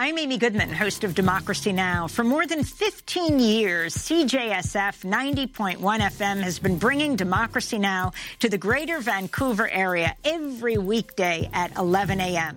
I'm Amy Goodman, host of Democracy Now! For more than 15 years, CJSF 90.1 FM has been bringing Democracy Now! To the greater Vancouver area every weekday at 11 a.m.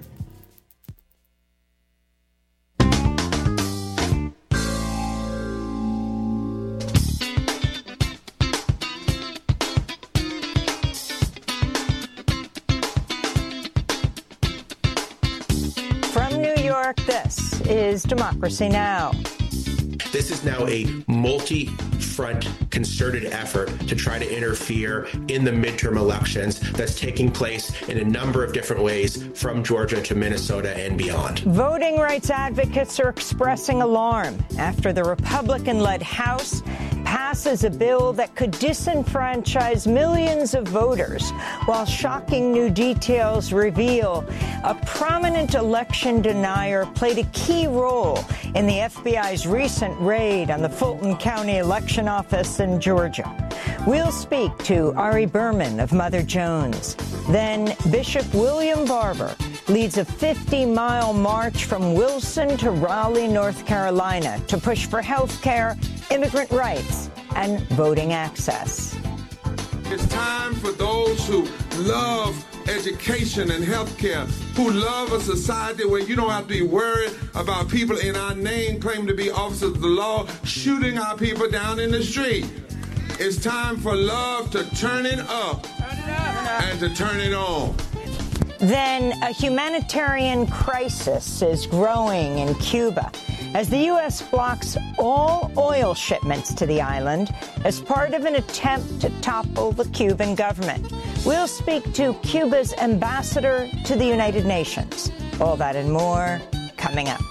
From New York, this is Democracy Now! This is now a multi-front concerted effort to try to interfere in the midterm elections that's taking place in a number of different ways from Georgia to Minnesota and beyond. Voting rights advocates are expressing alarm after the Republican-led House passes a bill that could disenfranchise millions of voters, while shocking new details reveal a prominent election denier played a key role in the FBI's recent raid on the Fulton County Election Office in Georgia. We'll speak to Ari Berman of Mother Jones. Then Bishop William Barber leads a 50-mile march from Wilson to Raleigh, North Carolina, to push for health care, immigrant rights, and voting access. It's time for those who love education and health care, who love a society where you don't have to be worried about people in our name claiming to be officers of the law shooting our people down in the street. It's time for love to turn it up and to turn it on. Then a humanitarian crisis is growing in Cuba as the U.S. blocks all oil shipments to the island as part of an attempt to topple the Cuban government. We'll speak to Cuba's ambassador to the United Nations. All that and more coming up.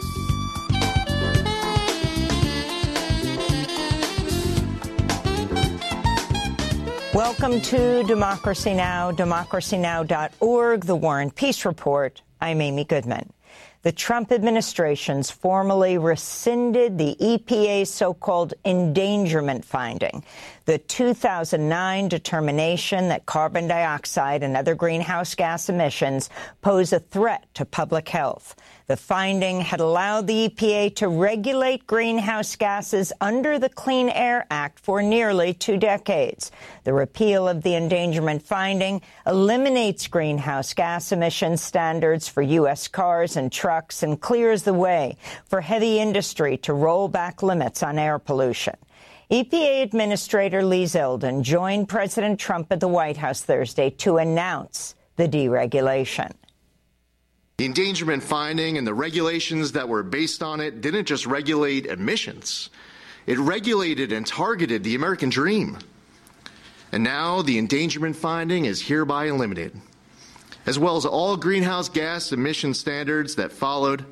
Welcome to Democracy Now!, democracynow.org, The War and Peace Report. I'm Amy Goodman. The Trump administration's formally rescinded the EPA's so-called endangerment finding, the 2009 determination that carbon dioxide and other greenhouse gas emissions pose a threat to public health. The finding had allowed the EPA to regulate greenhouse gases under the Clean Air Act for nearly 2 decades. The repeal of the endangerment finding eliminates greenhouse gas emission standards for U.S. cars and trucks and clears the way for heavy industry to roll back limits on air pollution. EPA Administrator Lee Zeldin joined President Trump at the White House Thursday to announce the deregulation. The endangerment finding and the regulations that were based on it didn't just regulate emissions. It regulated and targeted the American dream. And now the endangerment finding is hereby eliminated, as well as all greenhouse gas emission standards that followed.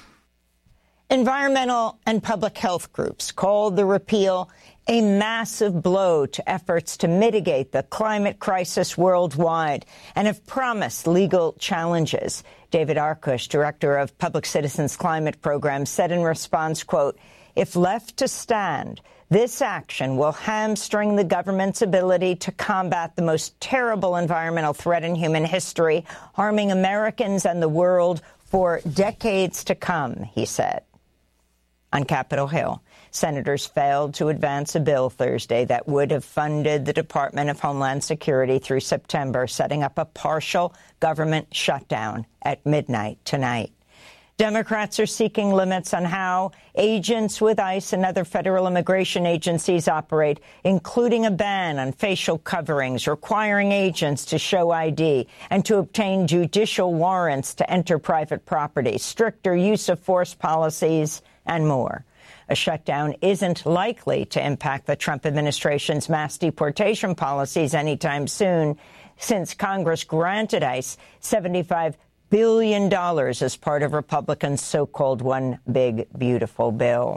Environmental and public health groups called the repeal a massive blow to efforts to mitigate the climate crisis worldwide and have promised legal challenges. David Arkush, director of Public Citizens Climate Program, said in response, quote, "If left to stand, this action will hamstring the government's ability to combat the most terrible environmental threat in human history, harming Americans and the world for decades to come," he said. On Capitol Hill, senators failed to advance a bill Thursday that would have funded the Department of Homeland Security through September, setting up a partial government shutdown at midnight tonight. Democrats are seeking limits on how agents with ICE and other federal immigration agencies operate, including a ban on facial coverings, requiring agents to show ID and to obtain judicial warrants to enter private property, stricter use of force policies, and more. A shutdown isn't likely to impact the Trump administration's mass deportation policies anytime soon, since Congress granted ICE $75 billion as part of Republicans' so-called One Big Beautiful Bill.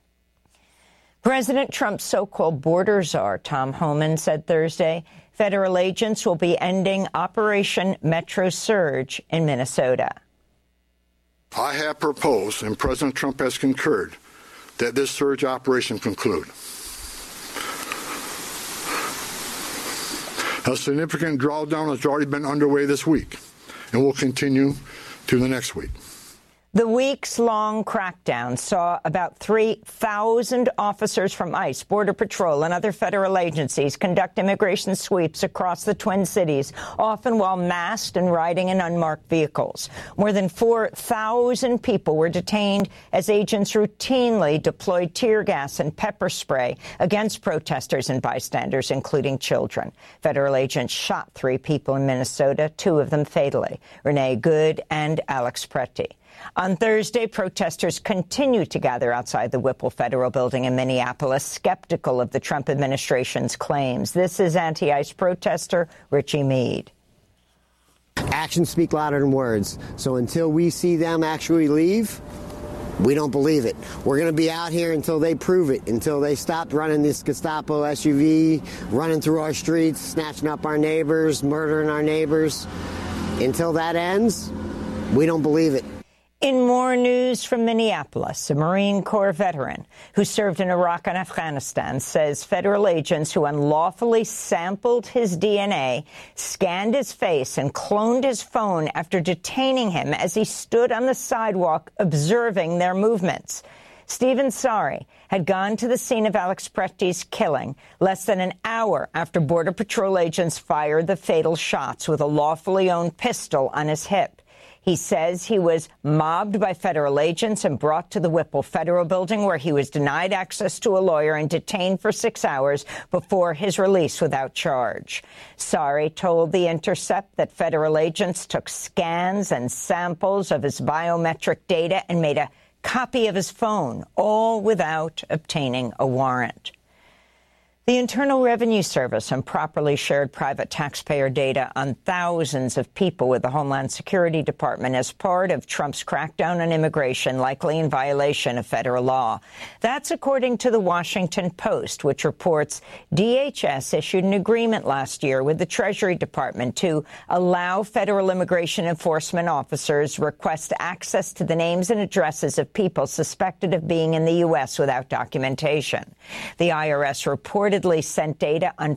President Trump's so-called border czar, Tom Homan, said Thursday federal agents will be ending Operation Metro Surge in Minnesota. I have proposed, and President Trump has concurred, that this surge operation conclude. A significant drawdown has already been underway this week and will continue to the next week. The weeks-long crackdown saw about 3,000 officers from ICE, Border Patrol, and other federal agencies conduct immigration sweeps across the Twin Cities, often while masked and riding in unmarked vehicles. More than 4,000 people were detained as agents routinely deployed tear gas and pepper spray against protesters and bystanders, including children. Federal agents shot 3 people in Minnesota, 2 of them fatally, Renee Good and Alex Preti. On Thursday, protesters continued to gather outside the Whipple Federal Building in Minneapolis, skeptical of the Trump administration's claims. This is anti-ICE protester Richie Meade. Actions speak louder than words. So until we see them actually leave, we don't believe it. We're going to be out here until they prove it, until they stop running this Gestapo SUV, running through our streets, snatching up our neighbors, murdering our neighbors. Until that ends, we don't believe it. In more news from Minneapolis, a Marine Corps veteran who served in Iraq and Afghanistan says federal agents who unlawfully sampled his DNA, scanned his face, and cloned his phone after detaining him as he stood on the sidewalk observing their movements. Stephen Sari had gone to the scene of Alex Preti's killing less than an hour after Border Patrol agents fired the fatal shots with a lawfully owned pistol on his hip. He says he was mobbed by federal agents and brought to the Whipple Federal Building, where he was denied access to a lawyer and detained for 6 hours before his release without charge. Sari told The Intercept that federal agents took scans and samples of his biometric data and made a copy of his phone, all without obtaining a warrant. The Internal Revenue Service improperly shared private taxpayer data on thousands of people with the Homeland Security Department as part of Trump's crackdown on immigration, likely in violation of federal law. That's according to the Washington Post, which reports DHS issued an agreement last year with the Treasury Department to allow federal immigration enforcement officers request access to the names and addresses of people suspected of being in the U.S. without documentation. The IRS reportedly sent data on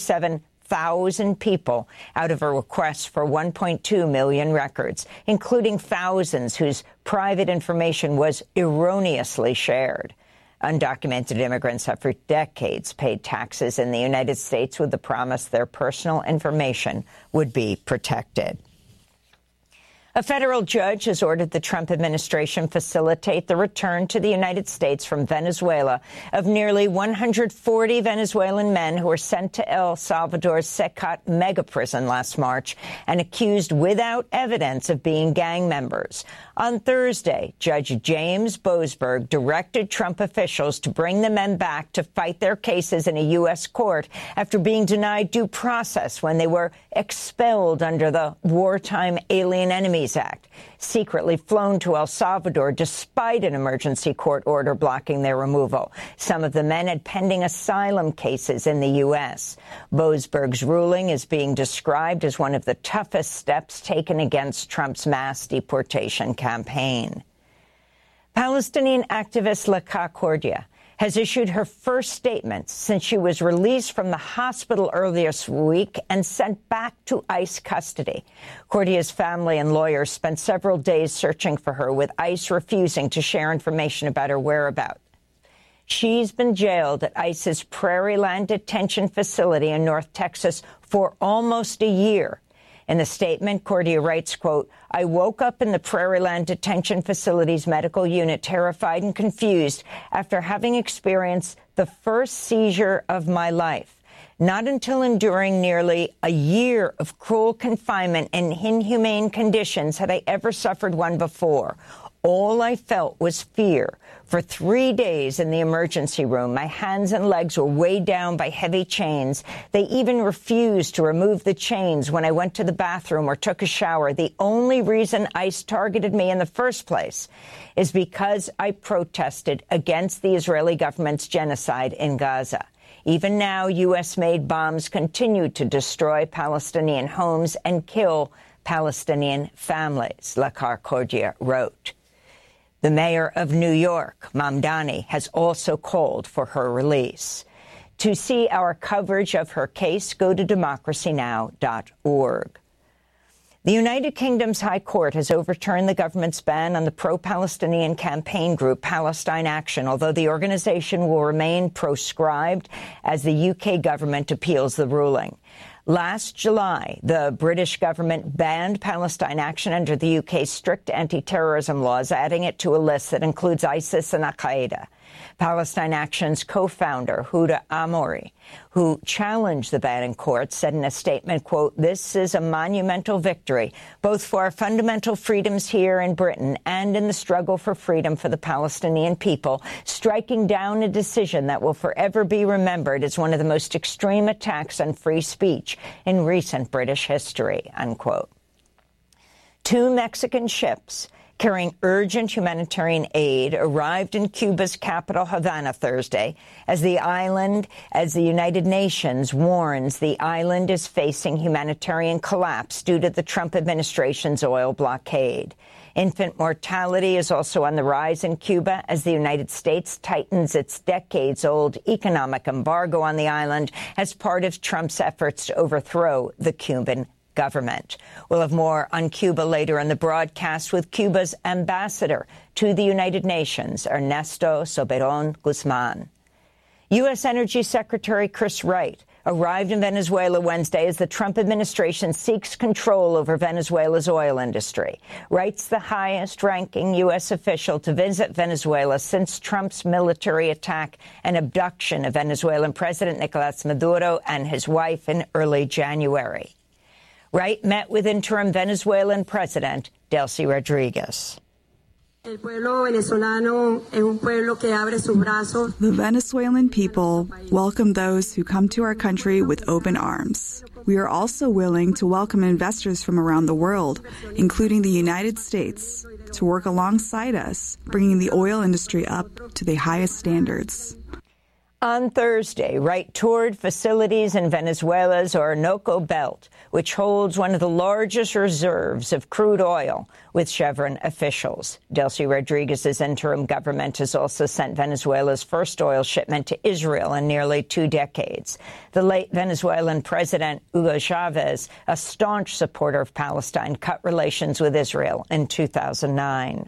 47,000 people out of a request for 1.2 million records, including thousands whose private information was erroneously shared. Undocumented immigrants have for decades paid taxes in the United States with the promise their personal information would be protected. A federal judge has ordered the Trump administration facilitate the return to the United States from Venezuela of nearly 140 Venezuelan men who were sent to El Salvador's Secat mega prison last March and accused without evidence of being gang members. On Thursday, Judge James Boasberg directed Trump officials to bring the men back to fight their cases in a U.S. court after being denied due process when they were expelled under the Wartime Alien Enemies Act, secretly flown to El Salvador despite an emergency court order blocking their removal. Some of the men had pending asylum cases in the U.S. Boasberg's ruling is being described as one of the toughest steps taken against Trump's mass deportation campaign. Palestinian activist Laka Cordia has issued her first statement since she was released from the hospital earlier this week and sent back to ICE custody. Cordia's family and lawyers spent several days searching for her, with ICE refusing to share information about her whereabouts. She's been jailed at ICE's Prairieland detention facility in North Texas for almost a year. In the statement, Cordia writes, quote, "I woke up in the Prairieland detention facility's medical unit terrified and confused after having experienced the first seizure of my life. Not until enduring nearly a year of cruel confinement in inhumane conditions had I ever suffered one before. All I felt was fear. For 3 days in the emergency room, my hands and legs were weighed down by heavy chains. They even refused to remove the chains when I went to the bathroom or took a shower. The only reason ICE targeted me in the first place is because I protested against the Israeli government's genocide in Gaza. Even now, U.S.-made bombs continue to destroy Palestinian homes and kill Palestinian families," Laka Cordia wrote. The mayor of New York, Mamdani, has also called for her release. To see our coverage of her case, go to democracynow.org. The United Kingdom's High Court has overturned the government's ban on the pro-Palestinian campaign group Palestine Action, although the organization will remain proscribed as the UK government appeals the ruling. Last July, the British government banned Palestine Action under the UK's strict anti-terrorism laws, adding it to a list that includes ISIS and al-Qaeda. Palestine Action's co-founder, Huda Amouri, who challenged the ban in court, said in a statement, quote, "This is a monumental victory, both for our fundamental freedoms here in Britain and in the struggle for freedom for the Palestinian people, striking down a decision that will forever be remembered as one of the most extreme attacks on free speech in recent British history," unquote. 2 Mexican ships carrying urgent humanitarian aid arrived in Cuba's capital, Havana, Thursday, as the United Nations warns the island is facing humanitarian collapse due to the Trump administration's oil blockade. Infant mortality is also on the rise in Cuba as the United States tightens its decades-old economic embargo on the island as part of Trump's efforts to overthrow the Cuban government. We'll have more on Cuba later in the broadcast with Cuba's ambassador to the United Nations, Ernesto Soberon Guzman. U.S. Energy Secretary Chris Wright arrived in Venezuela Wednesday as the Trump administration seeks control over Venezuela's oil industry. Wright's the highest-ranking U.S. official to visit Venezuela since Trump's military attack and abduction of Venezuelan President Nicolas Maduro and his wife in early January. Wright met with interim Venezuelan President Delcy Rodriguez. The Venezuelan people welcome those who come to our country with open arms. We are also willing to welcome investors from around the world, including the United States, to work alongside us, bringing the oil industry up to the highest standards. On Thursday, Wright toured facilities in Venezuela's Orinoco Belt, which holds one of the largest reserves of crude oil, with Chevron officials. Delcy Rodriguez's interim government has also sent Venezuela's first oil shipment to Israel in nearly 2 decades. The late Venezuelan President Hugo Chavez, a staunch supporter of Palestine, cut relations with Israel in 2009.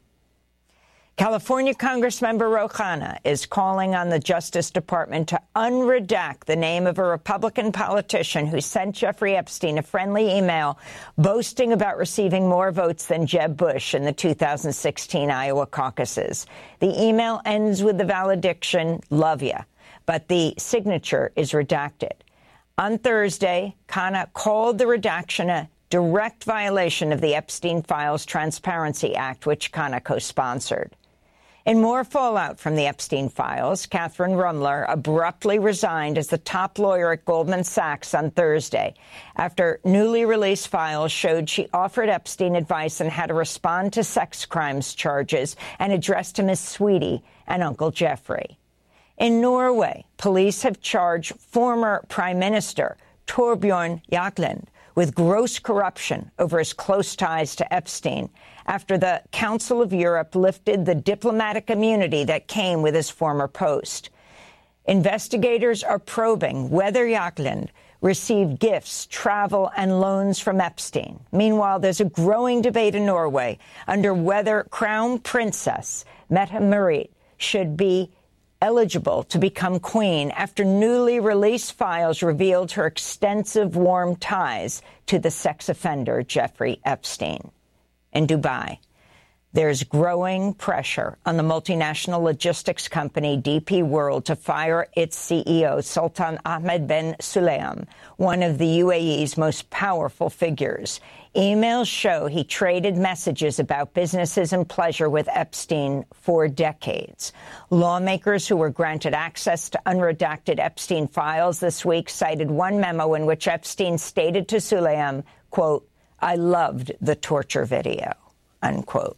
California Congressmember Ro Khanna is calling on the Justice Department to unredact the name of a Republican politician who sent Jeffrey Epstein a friendly email boasting about receiving more votes than Jeb Bush in the 2016 Iowa caucuses. The email ends with the valediction, "Love ya," but the signature is redacted. On Thursday, Khanna called the redaction a direct violation of the Epstein Files Transparency Act, which Khanna co-sponsored. In more fallout from the Epstein files, Catherine Rumler abruptly resigned as the top lawyer at Goldman Sachs on Thursday after newly released files showed she offered Epstein advice on how to respond to sex crimes charges and addressed him as Sweetie and Uncle Jeffrey. In Norway, police have charged former Prime Minister Torbjørn Jagland with gross corruption over his close ties to Epstein after the Council of Europe lifted the diplomatic immunity that came with his former post. Investigators are probing whether Jagland received gifts, travel and loans from Epstein. Meanwhile, there's a growing debate in Norway under whether Crown Princess Mette-Marit should be eligible to become queen after newly released files revealed her extensive warm ties to the sex offender Jeffrey Epstein. In Dubai, there's growing pressure on the multinational logistics company DP World to fire its CEO, Sultan Ahmed bin Sulayem, one of the UAE's most powerful figures. Emails show he traded messages about businesses and pleasure with Epstein for decades. Lawmakers who were granted access to unredacted Epstein files this week cited one memo in which Epstein stated to Sulayem, quote, "I loved the torture video," unquote.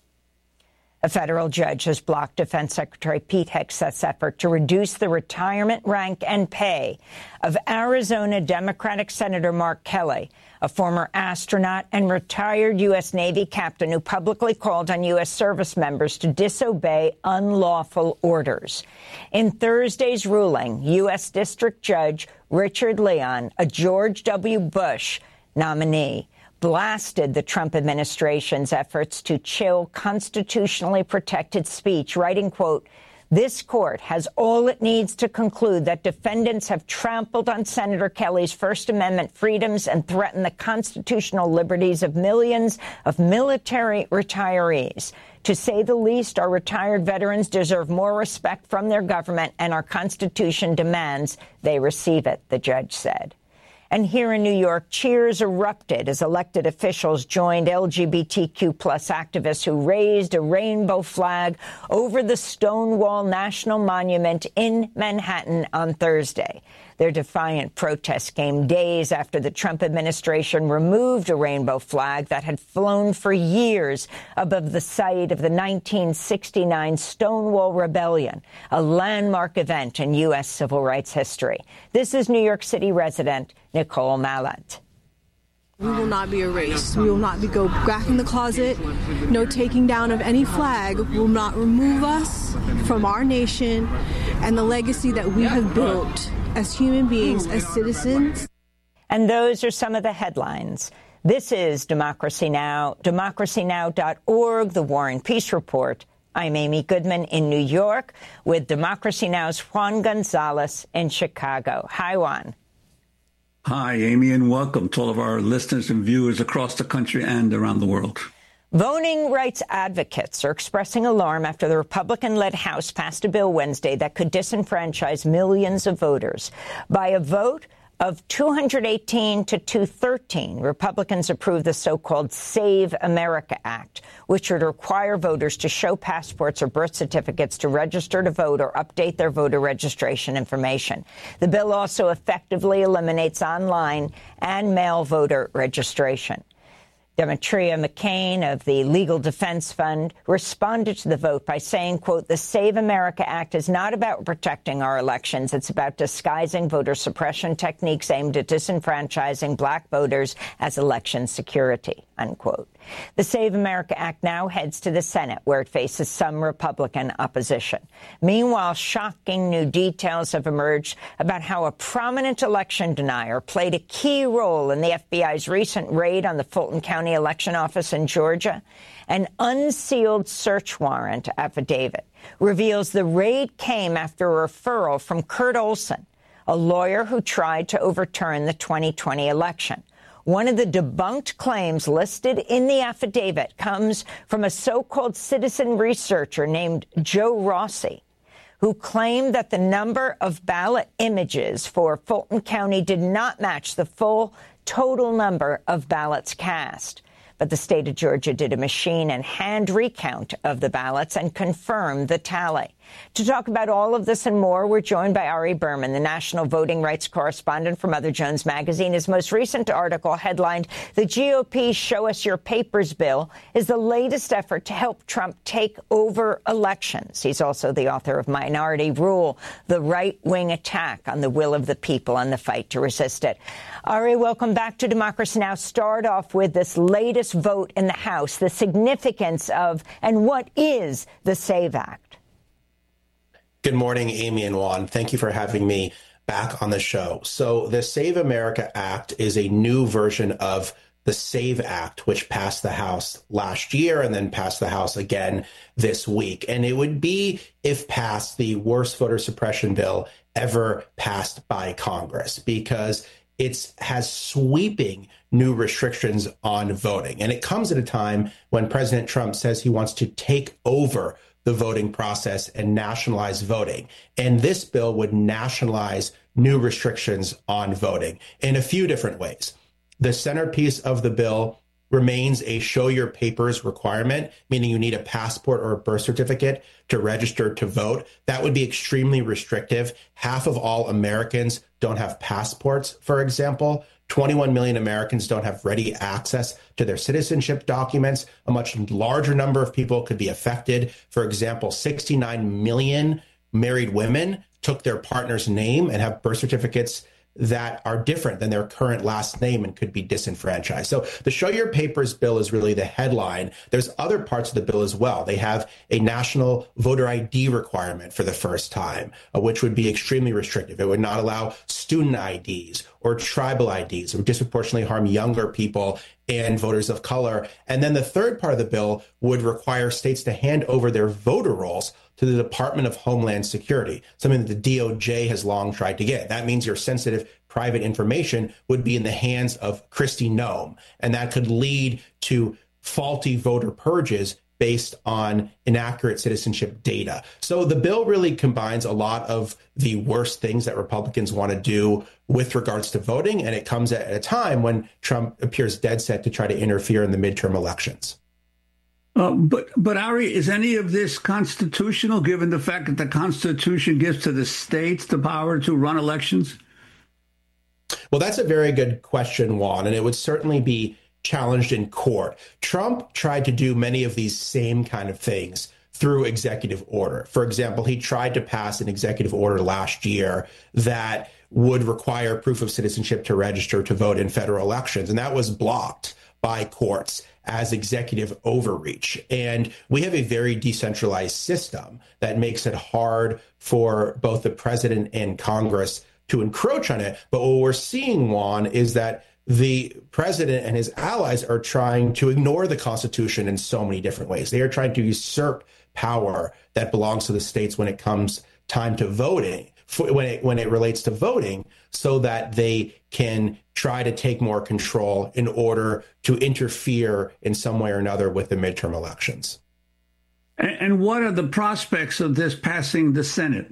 A federal judge has blocked Defense Secretary Pete Hegseth's effort to reduce the retirement rank and pay of Arizona Democratic Senator Mark Kelly, a former astronaut and retired U.S. Navy captain who publicly called on U.S. service members to disobey unlawful orders. In Thursday's ruling, U.S. District Judge Richard Leon, a George W. Bush nominee, blasted the Trump administration's efforts to chill constitutionally protected speech, writing, quote, "This court has all it needs to conclude that defendants have trampled on Senator Kelly's First Amendment freedoms and threatened the constitutional liberties of millions of military retirees. To say the least, our retired veterans deserve more respect from their government, and our Constitution demands they receive it," the judge said. And here in New York, cheers erupted as elected officials joined LGBTQ+ activists who raised a rainbow flag over the Stonewall National Monument in Manhattan on Thursday. Their defiant protest came days after the Trump administration removed a rainbow flag that had flown for years above the site of the 1969 Stonewall Rebellion, a landmark event in U.S. civil rights history. This is New York City resident Nicole Mallet. We will not be erased. We will not go back in the closet. No taking down of any flag will not remove us from our nation and the legacy that we have built as human beings, as citizens. And those are some of the headlines. This is Democracy Now!, democracynow.org, The War and Peace Report. I'm Amy Goodman in New York with Democracy Now!'s Juan Gonzalez in Chicago. Hi, Juan. Hi, Amy, and welcome to all of our listeners and viewers across the country and around the world. Voting rights advocates are expressing alarm after the Republican-led House passed a bill Wednesday that could disenfranchise millions of voters. By a vote of 218 to 213, Republicans approved the so-called Save America Act, which would require voters to show passports or birth certificates to register to vote or update their voter registration information. The bill also effectively eliminates online and mail voter registration. Demetria McCain of the Legal Defense Fund responded to the vote by saying, quote, "The Save America Act is not about protecting our elections. It's about disguising voter suppression techniques aimed at disenfranchising black voters as election security," unquote. The Save America Act now heads to the Senate, where it faces some Republican opposition. Meanwhile, shocking new details have emerged about how a prominent election denier played a key role in the FBI's recent raid on the Fulton County Election Office in Georgia. An unsealed search warrant affidavit reveals the raid came after a referral from Kurt Olson, a lawyer who tried to overturn the 2020 election. One of the debunked claims listed in the affidavit comes from a so-called citizen researcher named Joe Rossi, who claimed that the number of ballot images for Fulton County did not match the full total number of ballots cast. But the state of Georgia did a machine and hand recount of the ballots and confirmed the tally. To talk about all of this and more, we're joined by Ari Berman, the national voting rights correspondent for Mother Jones Magazine. His most recent article, headlined, "The GOP's Show Us Your Papers Bill," is the latest effort to help Trump take over elections. He's also the author of Minority Rule, the right-wing attack on the will of the people and the fight to resist it. Ari, welcome back to Democracy Now! Start off with this latest vote in the House, the significance of and what is the SAVE Act. Good morning, Amy and Juan. Thank you for having me back on the show. So the Save America Act is a new version of the SAVE Act, which passed the House last year and then passed the House again this week. And it would be, if passed, the worst voter suppression bill ever passed by Congress, because it has sweeping new restrictions on voting. And it comes at a time when President Trump says he wants to take over the voting process and nationalize voting. And this bill would nationalize new restrictions on voting in a few different ways. The centerpiece of the bill remains a show your papers requirement, meaning you need a passport or a birth certificate to register to vote. That would be extremely restrictive. Half of all Americans don't have passports, for example. 21 million Americans don't have ready access to their citizenship documents. A much larger number of people could be affected. For example, 69 million married women took their partner's name and have birth certificates that are different than their current last name and could be disenfranchised. So the Show Your Papers bill is really the headline. There's other parts of the bill as well. They have a national voter ID requirement for the first time, which would be extremely restrictive. It would not allow student IDs or tribal IDs. It would disproportionately harm younger people and voters of color. And then the third part of the bill would require states to hand over their voter rolls to the Department of Homeland Security, something that the DOJ has long tried to get. That means your sensitive private information would be in the hands of Kristi Noem, and that could lead to faulty voter purges based on inaccurate citizenship data. So the bill really combines a lot of the worst things that Republicans want to do with regards to voting, and it comes at a time when Trump appears dead set to try to interfere in the midterm elections. But Ari, is any of this constitutional, given the fact that the Constitution gives to the states the power to run elections? Well, that's a very good question, Juan, and it would certainly be challenged in court. Trump tried to do many of these same kind of things through executive order. For example, he tried to pass an executive order last year that would require proof of citizenship to register to vote in federal elections, and that was blocked by courts as executive overreach. And we have a very decentralized system that makes it hard for both the president and Congress to encroach on it. But what we're seeing, Juan, is that the president and his allies are trying to ignore the Constitution in so many different ways. They are trying to usurp power that belongs to the states when it comes time to voting, when it relates to voting, so that they can try to take more control in order to interfere in some way or another with the midterm elections. And what are the prospects of this passing the Senate?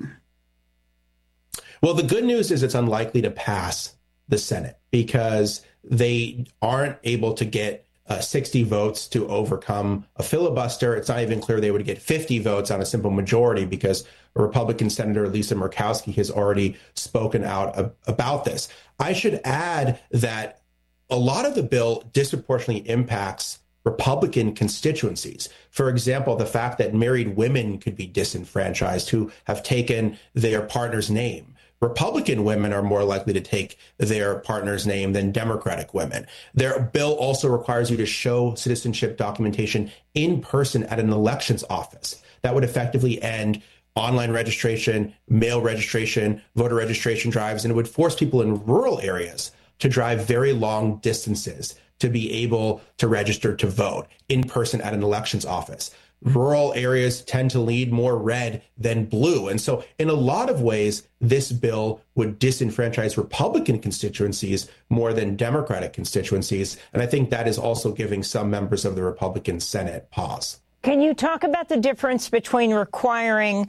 Well, the good news is it's unlikely to pass the Senate because they aren't able to get 60 votes to overcome a filibuster. It's not even clear they would get 50 votes on a simple majority because Republican Senator Lisa Murkowski has already spoken out about this. I should add that a lot of the bill disproportionately impacts Republican constituencies. For example, the fact that married women could be disenfranchised who have taken their partner's name. Republican women are more likely to take their partner's name than Democratic women. Their bill also requires you to show citizenship documentation in person at an elections office. That would effectively end online registration, mail registration, voter registration drives, and it would force people in rural areas to drive very long distances to be able to register to vote in person at an elections office. Rural areas tend to lead more red than blue. And so in a lot of ways, this bill would disenfranchise Republican constituencies more than Democratic constituencies. And I think that is also giving some members of the Republican Senate pause. Can you talk about the difference between requiring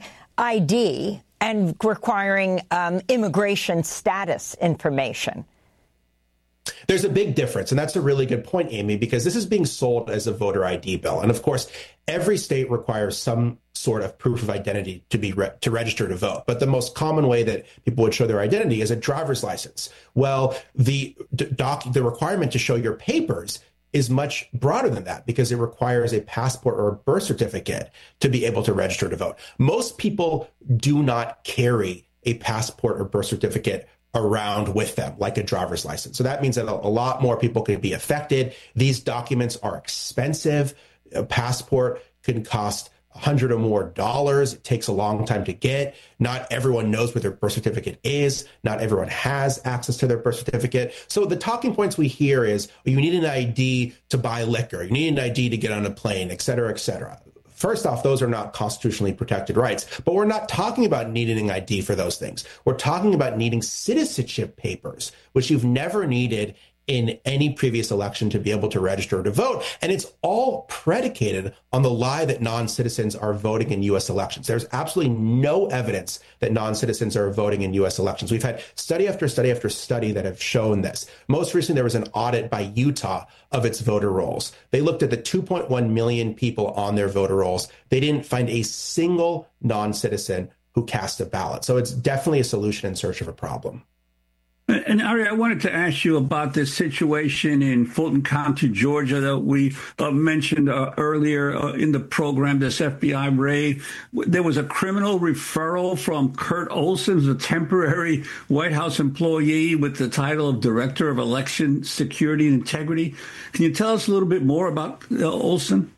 ID and requiring immigration status information? There's a big difference, and that's a really good point, Amy, because this is being sold as a voter ID bill. And of course, every state requires some sort of proof of identity to register to vote. But the most common way that people would show their identity is a driver's license. Well, the requirement to show your papers is much broader than that because it requires a passport or a birth certificate to be able to register to vote. Most people do not carry a passport or birth certificate around with them, like a driver's license. So that means that a lot more people could be affected. These documents are expensive. A passport can cost $100 or more. It takes a long time to get. Not everyone knows what their birth certificate is. Not everyone has access to their birth certificate. So the talking points we hear is, you need an ID to buy liquor. You need an ID to get on a plane, et cetera, et cetera. First off, those are not constitutionally protected rights, but we're not talking about needing an ID for those things. We're talking about needing citizenship papers, which you've never needed in any previous election to be able to register to vote. And it's all predicated on the lie that non-citizens are voting in U.S. elections. There's absolutely no evidence that non-citizens are voting in U.S. elections. We've had study after study after study that have shown this. Most recently, there was an audit by Utah of its voter rolls. They looked at the 2.1 million people on their voter rolls. They didn't find a single non-citizen who cast a ballot. So it's definitely a solution in search of a problem. And Ari, I wanted to ask you about this situation in Fulton County, Georgia, that we mentioned earlier in the program, this FBI raid. There was a criminal referral from Kurt Olson, a temporary White House employee with the title of Director of Election Security and Integrity. Can you tell us a little bit more about Olson?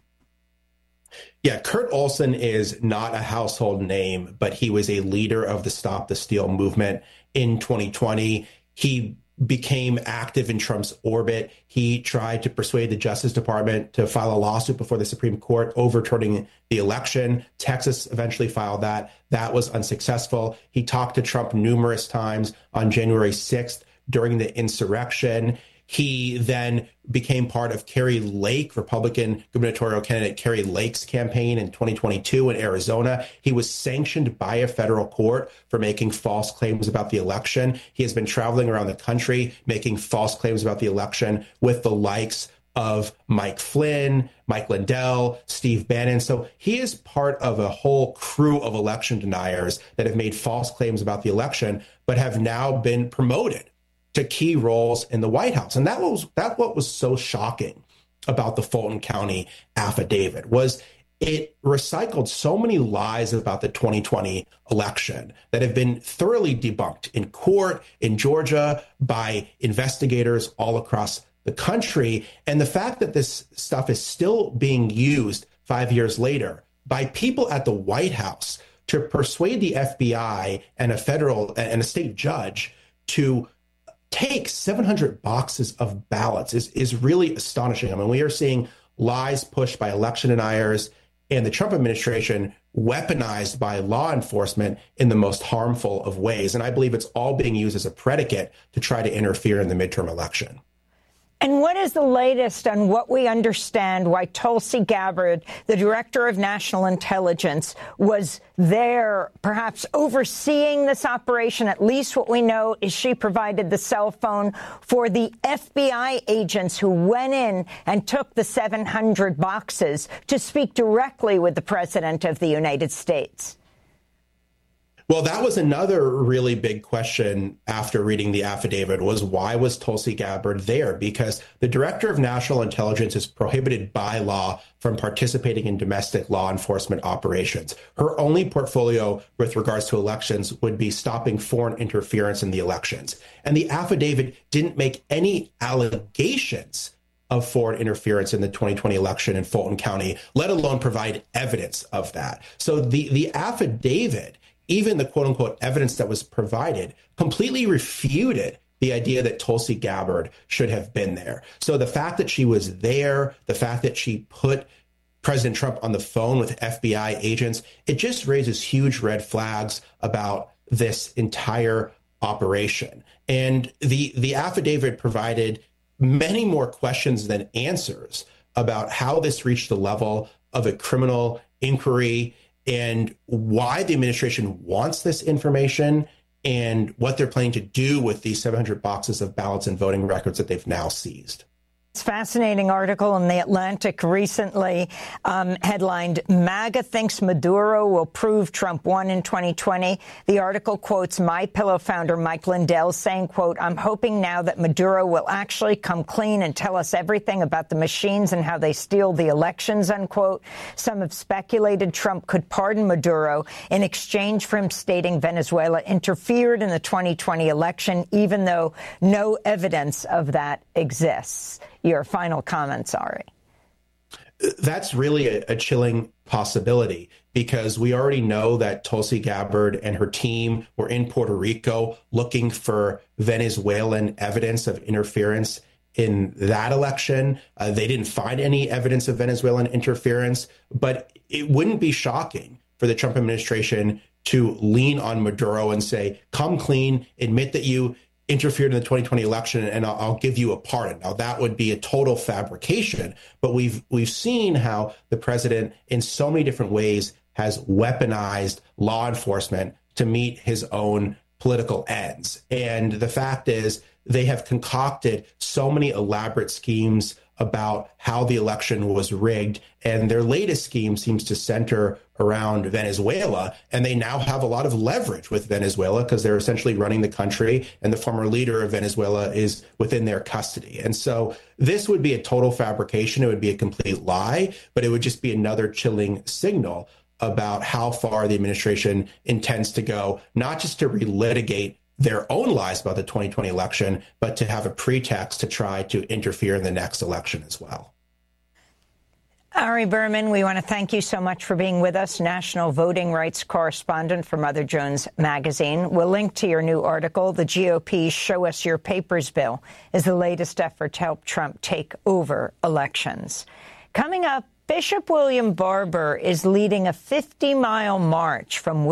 Yeah, Kurt Olson is not a household name, but he was a leader of the Stop the Steal movement in 2020. He became active in Trump's orbit. He tried to persuade the Justice Department to file a lawsuit before the Supreme Court overturning the election. Texas eventually filed that. That was unsuccessful. He talked to Trump numerous times on January 6th during the insurrection. He then became part of Kari Lake, Republican gubernatorial candidate Kari Lake's campaign in 2022 in Arizona. He was sanctioned by a federal court for making false claims about the election. He has been traveling around the country making false claims about the election with the likes of Mike Flynn, Mike Lindell, Steve Bannon. So he is part of a whole crew of election deniers that have made false claims about the election, but have now been promoted to key roles in the White House. And that what was so shocking about the Fulton County affidavit was it recycled so many lies about the 2020 election that have been thoroughly debunked in court in Georgia by investigators all across the country. And the fact that this stuff is still being used 5 years later by people at the White House to persuade the FBI and a federal and a state judge to take 700 boxes of ballots is really astonishing. I mean, we are seeing lies pushed by election deniers and the Trump administration weaponized by law enforcement in the most harmful of ways. And I believe it's all being used as a predicate to try to interfere in the midterm election. And what is the latest on what we understand why Tulsi Gabbard, the director of national intelligence, was there perhaps overseeing this operation? At least what we know is she provided the cell phone for the FBI agents who went in and took the 700 boxes to speak directly with the president of the United States. Well, that was another really big question after reading the affidavit was why was Tulsi Gabbard there? Because the director of national intelligence is prohibited by law from participating in domestic law enforcement operations. Her only portfolio with regards to elections would be stopping foreign interference in the elections. And the affidavit didn't make any allegations of foreign interference in the 2020 election in Fulton County, let alone provide evidence of that. So the affidavit, even the quote unquote evidence that was provided, completely refuted the idea that Tulsi Gabbard should have been there. So the fact that she was there, the fact that she put President Trump on the phone with FBI agents, it just raises huge red flags about this entire operation. And the affidavit provided many more questions than answers about how this reached the level of a criminal inquiry and why the administration wants this information and what they're planning to do with these 700 boxes of ballots and voting records that they've now seized. It's a fascinating article in The Atlantic recently headlined, MAGA thinks Maduro will prove Trump won in 2020. The article quotes MyPillow founder Mike Lindell saying, quote, I'm hoping now that Maduro will actually come clean and tell us everything about the machines and how they steal the elections, unquote. Some have speculated Trump could pardon Maduro in exchange for him stating Venezuela interfered in the 2020 election, even though no evidence of that exists. Your final comments, Ari. That's really a chilling possibility because we already know that Tulsi Gabbard and her team were in Puerto Rico looking for Venezuelan evidence of interference in that election. They didn't find any evidence of Venezuelan interference, but it wouldn't be shocking for the Trump administration to lean on Maduro and say, come clean, admit that you interfered in the 2020 election, and I'll give you a pardon. Now, that would be a total fabrication, but we've seen how the president in so many different ways has weaponized law enforcement to meet his own political ends. And the fact is they have concocted so many elaborate schemes about how the election was rigged And their latest scheme seems to center around Venezuela, and they now have a lot of leverage with Venezuela because they're essentially running the country, and the former leader of Venezuela is within their custody. And so this would be a total fabrication. It would be a complete lie, but it would just be another chilling signal about how far the administration intends to go, not just to relitigate their own lies about the 2020 election, but to have a pretext to try to interfere in the next election as well. Ari Berman, we want to thank you so much for being with us, national voting rights correspondent for Mother Jones Magazine. We'll link to your new article. The GOP's Show Us Your Papers bill is the latest effort to help Trump take over elections. Coming up, Bishop William Barber is leading a 50-mile march from